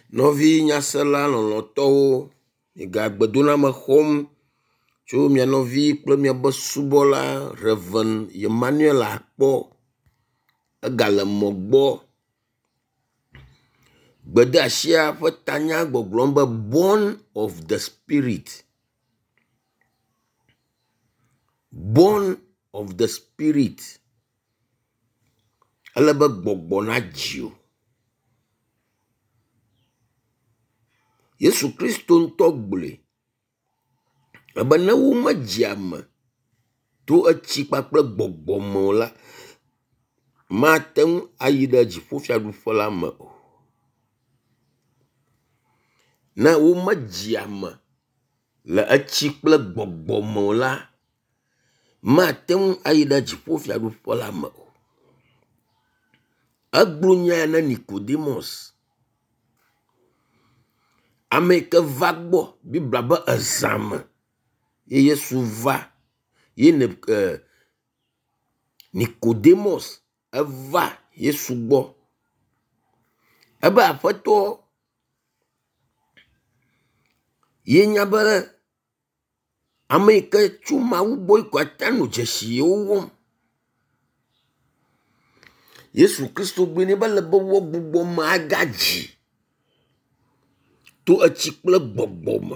Novi nyasela lɔlɔtɔwo, migagbedola me xɔm tso mia nɔvi kple miabe subɔla Reverend Emmanuel Akpɔ egale mɔ gbɔ. Gbedeasia ƒe tanya gbɔgblɔm be born of the spirit. Born of the spirit. Ele be gbɔgbɔ na dzio. Yesu Kristo ŋutɔ gblɔe. Ebe ne wo me dzia me to etsi kpakple gbɔgbɔ me o la, mate ŋu ayi ɖe dziƒofiaɖuƒe la me o. Ne wo me dzia me le etsi kple gbɔgbɔ me o la, mate ŋu ayi ɖe dziƒofiaɖuƒe la me o. Egblɔ nya ne Nicodemus, ame yi ke va gbɔ, Biblia be ezã me, ye Yesu va, ye Nicodemus eva Yesu gbɔ. Ebe aƒetɔ, ye nya be ame yi ke tso Mawu gbɔ yi ko ate no dzesiwo wɔm. Yesu Kristo gblɔ ne be le be wɔ gbugbɔ me agadzi to etsi kple gbɔgbɔ me.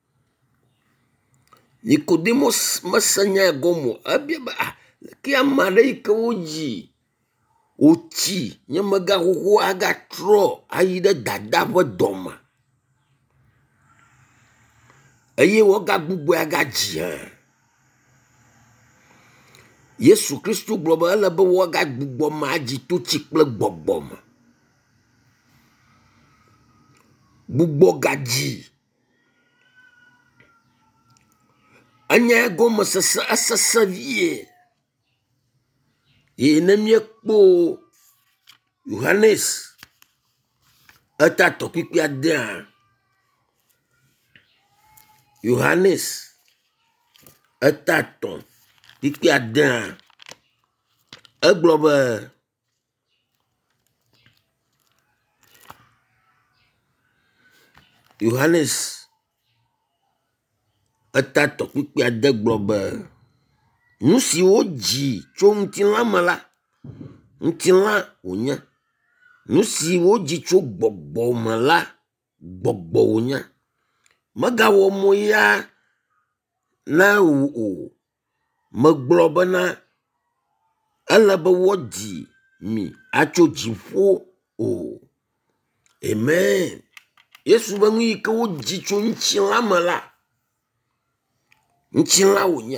Nicodemus mese nya gɔme o. Ebia be ke ame aɖe yi ke wodzi wotsi nye mega xoxo agatrɔ ayi ɖe dada ƒe dɔ me eye wɔgagbugbɔe agadzi hã. Yesu Kristo gblɔ be ele be wɔgagbugbɔ me adzi to tsi kple gbɔgbɔ me. Gbugbɔ gadzi. Enya gɔme sese esese vie. Ye ne miekpo Yohanes eta tɔkpikpi adea. Yohanes eta tɔn kpikpi adea. Egblɔ be Yohanes eta tɔkpikpi ade gblɔ be nu si wodzi tso ŋutilã me la, ŋutilã wònye. Nu si wodzi tso gbɔgbɔ me la, gbɔgbɔ wònye. Megawɔ mo ya na wo o. Megblɔ bena ele be wɔdzi mi atso dziƒo o. Amen. Yesu be nu yi ke wodzi tso ŋutilã me la, ŋutilã wònye.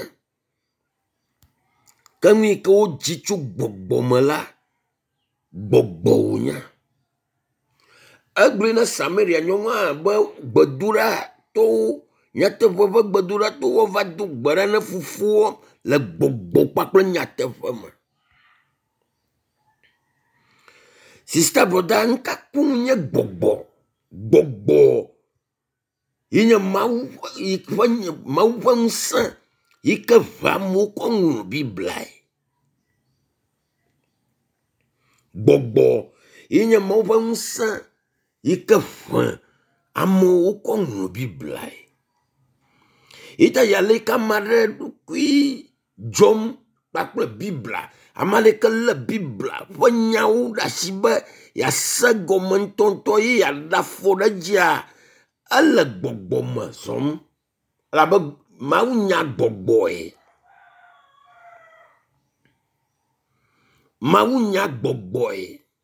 Ke nu yi ke wodzi tso gbɔgbɔ me la, gbɔgbɔ wònye. Egblɔ na Samaria nyɔnua be gbedoɖa towo, nyateƒe ƒe gbedoɖa towo va do gbe ɖa ne fofoa le gbɔgbɔ kpakple nyateƒe me. Sista broda nukaku nye gbɔgbɔ. Gbɔgbɔ yi nye Mawu ƒe ŋusẽ yi ke ʋa amewo kɔ ŋlɔ Biblia. Gbɔgbɔ yi nye Mawu ƒe ŋusẽ yi ke ʋa amewo kɔ ŋlɔ Biblia. Ita ya le kama ɖe ɖokui dzɔm kpakple Biblia. Ame aɖe ke le Biblia ƒe nyawo ɖe asi be yase gɔme ŋutɔŋutɔ ye yaɖe afɔ ɖe dzia, ele gbɔgbɔ me zɔm. Elabe Mawu nya gbɔgbɔe. Mawu nya gbɔgbɔe.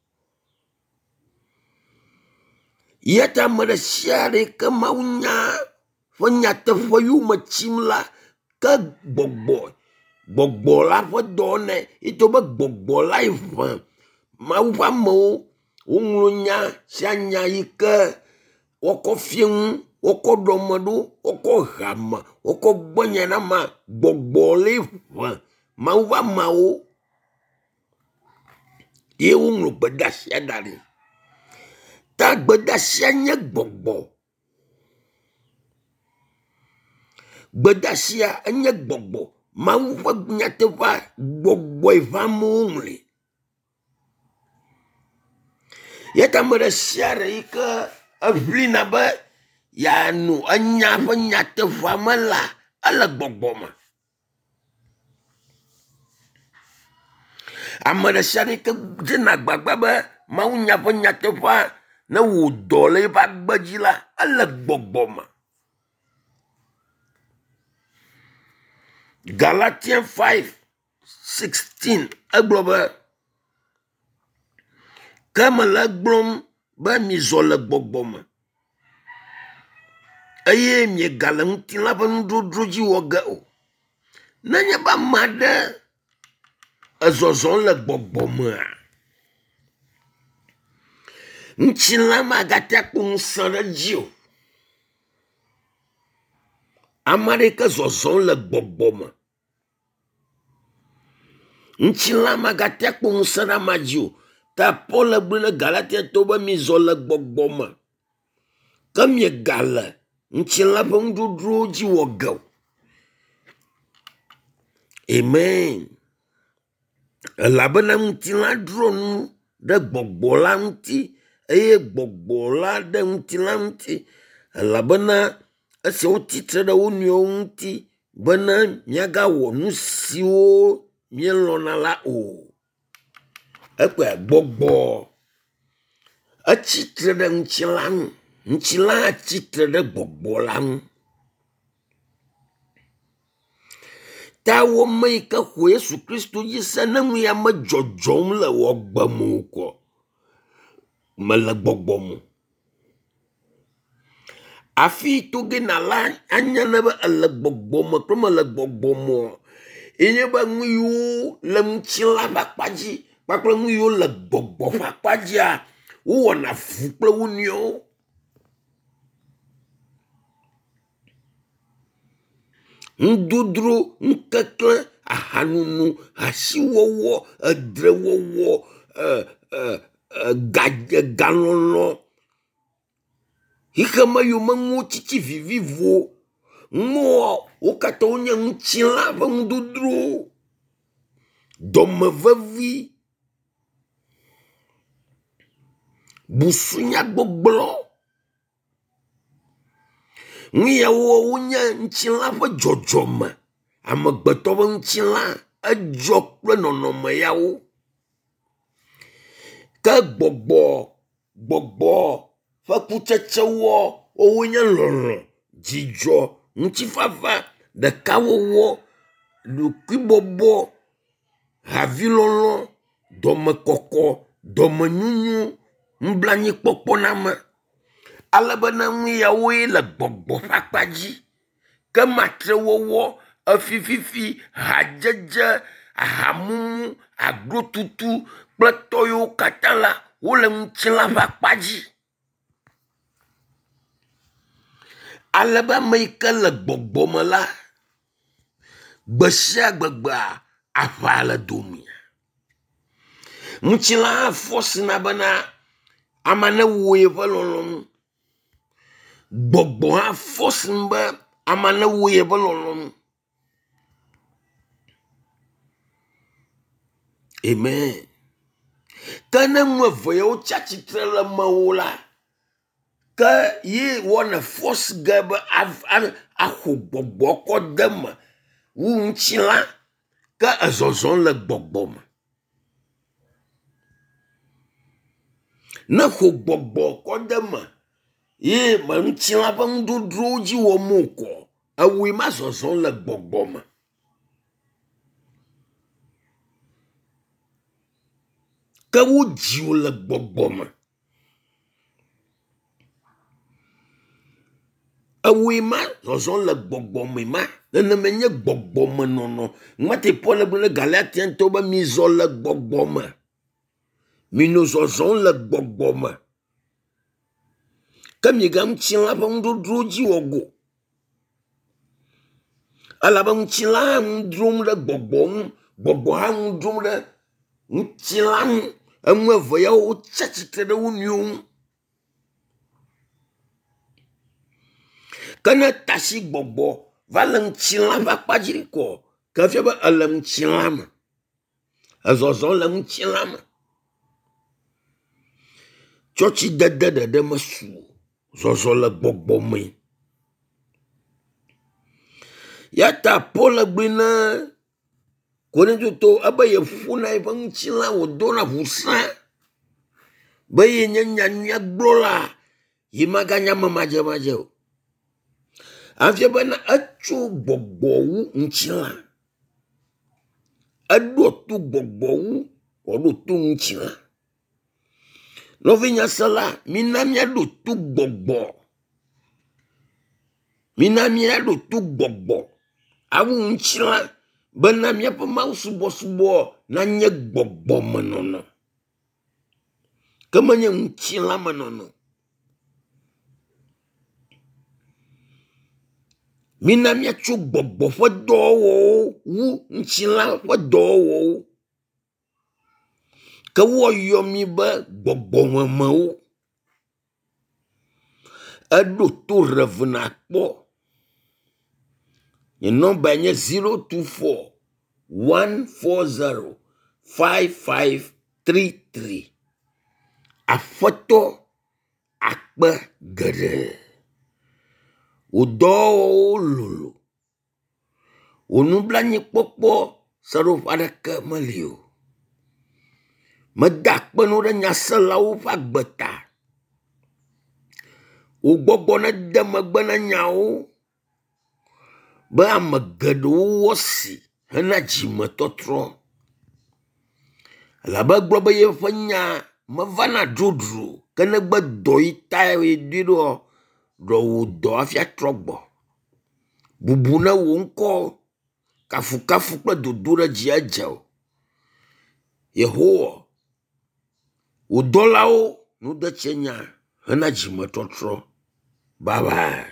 Yeta ame ɖe sia ɖe ke Mawu nya ƒe nyateƒe yome tsim la, ke gbɔgbɔ la ƒe dɔ ne, ito be gbɔgbɔ la ʋe Mawu ƒe amewo woŋlɔ nya sia nya yi ke wokɔ fie ŋu, wokɔ ɖɔme ɖo, wokɔ hame, wokɔ gbɔnya na ma, gbɔgbɔ le ʋe Mawu ƒe amewo ye woŋlɔ gbedeasia da ɖi. Ta gbedeasia nye gbɔgbɔ. Gbedeasia enye gbɔgbɔ. Mawu ƒe nyateƒe gbɔgbɔe ʋe amewo ŋlɔe. Yeta ame ɖe sia ɖe yi ke eʋlina be yanu enya ƒe nyateʋua me la ele gbɔgbɔme. Ame ɖe sia ɖe ke dzena gbagba be Mawu nya ƒe nyateƒea ne wò dɔ le eƒe agbe dzi la ele gbɔgbɔme. Galatians 5:16 egblɔ be ke mele gblɔm be mizɔ le gbɔgbɔme eye miegale ŋutilã ƒe nudrodro dzi wɔ ge o. Nenye be ame aɖe ezɔzɔm le gbɔgbɔmea, ŋutilã magate akpɔ ŋusẽ ɖe dzi o. Ame aɖe ke zɔzɔm le gbɔgbɔme, ŋutilã magate akpɔ ŋusẽ ɖe ama dzi o. Ta Paul gblɔ ɖe Galatia to be mizɔ le gbɔgbɔme ke miegale ŋutilã ƒe nudrodrowo dzi wɔ ge o. Amen. Elabena ŋutilã drɔ nu ɖe gbɔgbɔ la ŋuti eye gbɔgbɔ la ɖe ŋutilã ŋuti. Elabena esi wotitre ɖe wo nɔewo ŋuti bena miagawɔ nu siwo mielɔ̃na la o. Ekpe gbɔgbɔ etsitre ɖe ŋutilã ŋu, ŋutilã atsitre ɖe gbɔgbɔ la ŋu. Ta wo me yi ke xɔ Yesu Kristo dzi se ne ŋu ya me dzɔdzɔm le wɔ gbeme o kɔ, mele gbɔgbɔme. Afi toge na la anya ne be ele gbɔgbɔme kple mele gbɔgbɔme. Enye be ŋu yiwo le ŋutilã ƒe akpa dzi kpakple ŋu yiwo le gbɔgbɔ ƒe akpa dzia, wowɔna fu kple wo nɔewo. Ŋudodro, ŋukekle, ahanunu, asiwɔwɔ, edrewɔwɔ, galɔlɔ, xixeme yome ŋuwo tsitsi vivivo, ŋuwo wo katã wonye ŋutilã ƒe ŋudodrowo. Dɔmevevi, busunyagbɔgblɔ, ŋu yawo wonye ŋutilã ƒe dzɔdzɔme. Amegbetɔ ƒe ŋutilã edzɔ kple nɔnɔme yawo. Ke gbɔgbɔ ƒe kutsetsewo wowoe nye lɔlɔ̃, dzidzɔ, ŋutifafa, ɖekawɔwɔ, ɖokuibɔbɔ, havilɔlɔ, dɔmekɔkɔ, dɔmenyunyu, nublanuikpɔkpɔ na ame. Alebena ŋu yawoe le gbɔgbɔ ƒe akpa dzi. Ke matrewɔwɔ, efififi, hadzedze, ahamumu, aglotutu kple tɔ yiwo katã la wole ŋutilã ƒe akpa dzi. Alebe ame yi ke le gbɔgbɔme la, gbe sia gbegbea aʋa le domia. Ŋutilã afɔsina bena ama ne wo yeƒe lɔlɔ̃nu. Gbɔgbɔ hã fɔsim be ama ne wo yeƒe lɔlɔ̃nu. Amen. Ke ne ŋu eve yawo tsi atsitre le mewò la, ke ye wɔna force ge be axɔ gbɔgbɔ kɔ de me wu ŋutilã ke ezɔzɔm le gbɔgbɔme. Ne xɔ gbɔgbɔ kɔ de me ye me ŋutilã ƒe ŋudodrowo dzi wɔm wokɔ, ewoe ma zɔzɔm le gbɔgbɔme. Ke wo dziwo le gbɔgbɔme. Ewoe ma zɔzɔm le gbɔgbɔme ma. Neneme nye gbɔgbɔme nɔnɔ. Mate Paul gblɔ ɖe Galatian to be mizɔ le gbɔgbɔme. Mino zɔzɔm le gbɔgbɔme. Ke miega ŋutilã ƒe ŋudodro dzi wɔ go. Elabe ŋutilã hã ŋu drom ɖe gbɔgbɔ ŋu, gbɔgbɔ hã ŋu drom ɖe ŋutilã ŋu. Eŋu eve yawo tsi atsitre ɖe wo nɔewo ŋu. Ke ne tasi gbɔgbɔ va le ŋutilã ƒe akpa dzi kɔ, ke fia be ele ŋutilã me. Ezɔzɔm le ŋutilã me. Tsɔtsi dede ɖeɖe mesu o. zɔzɔ le gbɔgbɔ me. Yata Paul gbe na Korinto abe ye funa eƒe ŋutilã wòdona ʋusã be ye nye nyanyagblɔla yi maganya me madzemadze o. Hafi bena etso gbɔgbɔwu ŋutilã. Eɖo to gbɔgbɔwu wòɖo to ŋutilã. Nɔvinya sela, mina míaɖo to gbɔgbɔ. Mina míaɖo to gbɔgbɔ. Awu ŋutilã bena míaƒe Mawu subɔsubɔ nanye gbɔgbɔ menɔnɔ. Ke menye ŋutilã menɔnɔ. Mina míatso gbɔgbɔ ƒe dɔwɔwɔwo wu ŋutilã ƒe dɔwɔwɔwo. Ke woyɔ mi be gbɔgbɔmemewo. Eɖo to revena kpɔ. Nye nɔmba nye 024 140 5533. Aƒetɔ akpe geɖe. Wò dɔwɔwɔwo lolo. Wò nublanuikpɔkpɔ seɖoƒe aɖeke meli o. Meda akpeno ɖe nyaselawo ƒe agbe ta. Wò gbɔgbɔ nede megbe na nyawo be ame geɖewo wɔ si hena dzimetɔtrɔ. Elabe gblɔ be yeƒe nya mevana drodro ke negbe dɔ yi ta ye ɖi ɖo wò dɔ hafi atrɔ gbɔ. Bubu ne wò ŋkɔ kafukafu kple dodo ɖe dzi edze o. Yehowa wò dɔlawo nu de tse nya hena dzimetɔtrɔ. Bye bye.